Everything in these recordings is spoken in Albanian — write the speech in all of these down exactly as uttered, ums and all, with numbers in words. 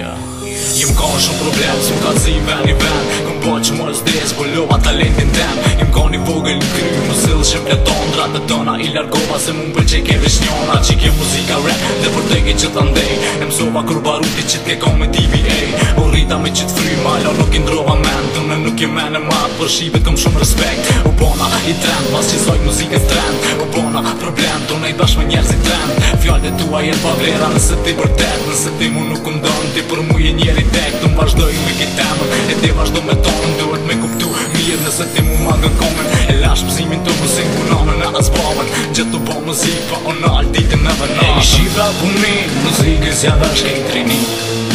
Yeah. Jem ka shumë problem, s'm ka zi ven i ven Kom po që mos des, po lova talentin tem Jem ka një vogël në kry, më sill shem pletondra Të tona i largova se mu m'pëlqej ke veç njona Që ke muzika rap dhe për tege që të ndej E mësova kur baruti që t'ke ka me D V A U rrita me që t'fry malo nuk i ndrova men Tëne nuk jem men e mat, për shqipet kom shumë respekt U bona i trend, pas që zoj muzikës trend U bona problem, tëne i bash me njerëzit trend Fjallët tua jen pa vlera nëse ti vërtet Nëse ti mu nuk ndon, ti për mu je njeri tek Të më vazhdoj me këtë temën, e ti vazhdo me tonën Duhet me kuptu mirë nëse ti mu mangën komen E lash pëzimin të muzik punonën e asbavën Gjëtë të bo muzik pa onal, ditën e vënatën E shqipra punin, muzikës ja dhe shkejt rini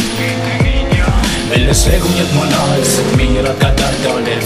Me lesegu njët monal, se t'mira ka dalë dole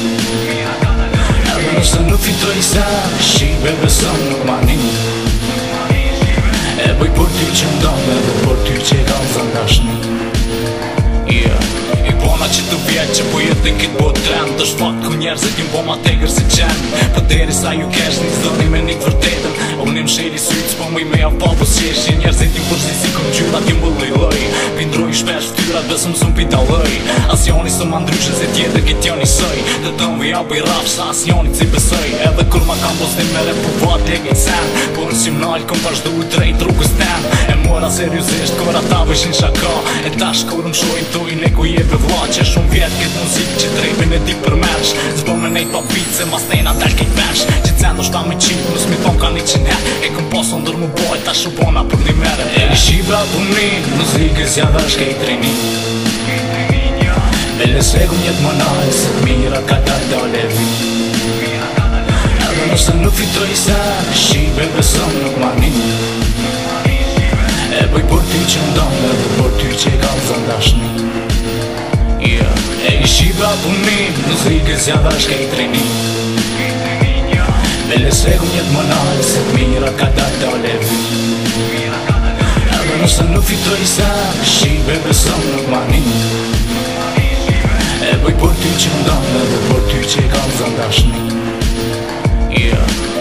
Edhe nëse nuk fitoj se, shqipe besëm nuk manin E bëj për ty që ndonë, edhe për ty që kam zëndashni Yeah. I bona që të vjetë që po jetë në kitë bot trend është fakt ku njerëzit jem po ma tegër si qenë Për deri sa ju kesh një zdoni me një vërtetën Unë im sheli sytë s'po mëj me javë po s'qesh Njerëzit jem përzi si këm gjyrat jem bëllë lëj Pindroj shpesh ftyrat besëm s'm pita lëj As joni së ma ndryshën se tjetër kit joni sëj Të tëm vja bëj rap sa as joni si besëj Edhe kur ma kam postim me rep po vat legit sen Po në qim nalë kom vazhdu u drejt rrugës ten E mora seriosisht kur ata vëshin shaka E tash kur më shojnë tojnë e ku jebe vla Që shumë vjetë këtë muzikë që drejpin e ti përmensh Zbo me nejt pa bitë se mas nejna del kejt vensh Që cendo shta me qitë nës mi thon ka një qin her E këm poso ndër mu boj ta shubona për një mere E i shqibra punin, muzikës ja dhe shkejt rini Me lesegu njët monal, se t'mira ka ta dole vi Edhe nëse nuk fitoj se, shqipe besëm nuk manin E bëj për ty që ndonë, edhe për ty që kam zëndashni Yeah. E i shqibra punin, muzikës ja dhe shkejt rini Me lesegu njët monal, se t'mira ka ta dole vi Edhe nëse nuk fitoj se, shqipe besëm nuk manin E bëj për ty që ndonë, edhe për ty që kam zëndashni Yeah.